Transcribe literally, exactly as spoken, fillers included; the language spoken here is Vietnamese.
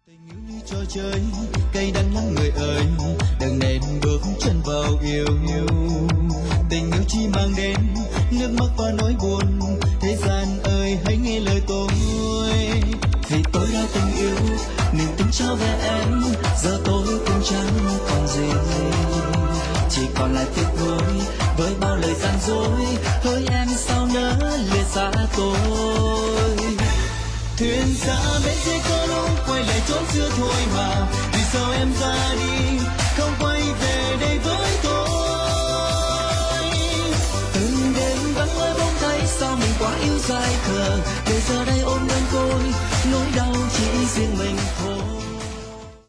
Tình yêu như trò chơi, cay đắng lắm người ơi, đừng nên bước chân vào yêu yêu. Tình yêu chỉ mang đến nước mắt và nỗi buồn, thế gian ơi hãy nghe lời tôi. Vì tôi đã từng yêu, niềm tin trao về em, giờ tôi cũng chẳng còn gì, chỉ còn lại tiếc nuối với bao lời gian dối. Hỡi em sao nỡ lìa xa tôi. Thuyền xa bên dưới có lúc quay lại chốn xưa thôi mà, vì sao em ra đi không quay về đây với tôi. Từng đêm vắng ở bóng thấy sao mình quá yêu dại khờ, để giờ đây ôm bên tôi nỗi đau chỉ riêng mình thôi.